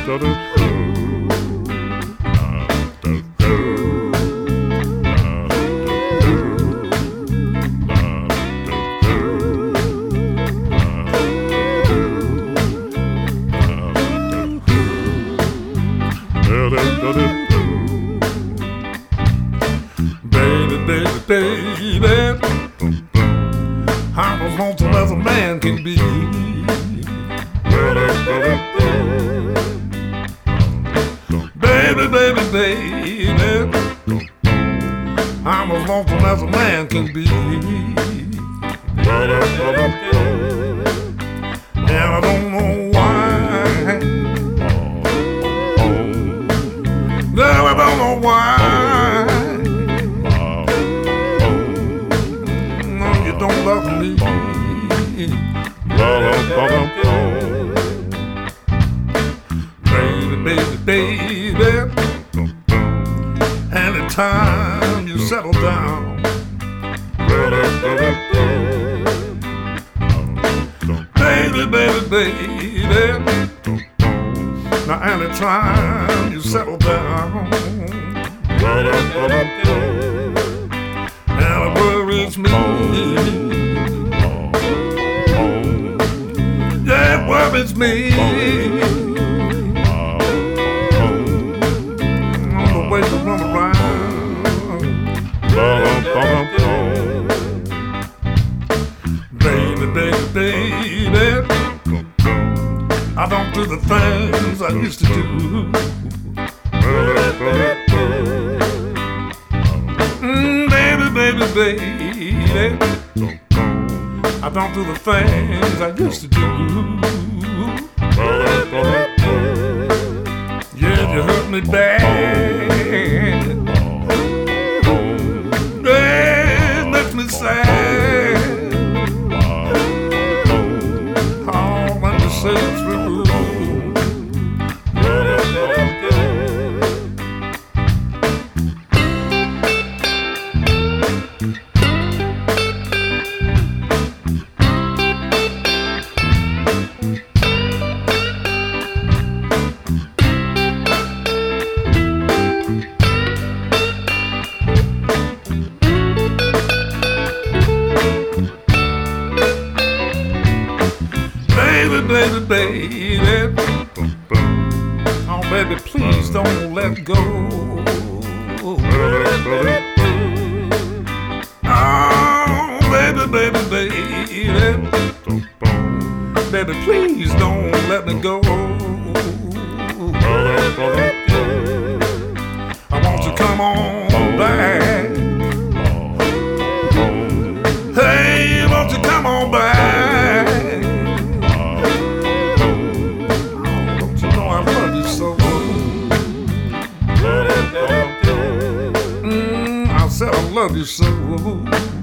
Baby, I'm as lonesome as a man can be. Baby, I'm as lonesome as a man can be. And I don't know why. No, I don't know why. No, you don't love me. Baby, anytime you settle down. Baby, now anytime you settle down. And it worries me. Yeah, it worries me. On the way to run around. Baby, I don't do the things I used to do. Baby, I don't do the things I used to do. Yeah, you hurt me bad. Yeah, it makes me sad. Oh, when you say it's true. Baby, oh baby, please don't let go. Oh baby, please don't let me go. I want you to come on back. Hey, won't you come on back? I said I love you so.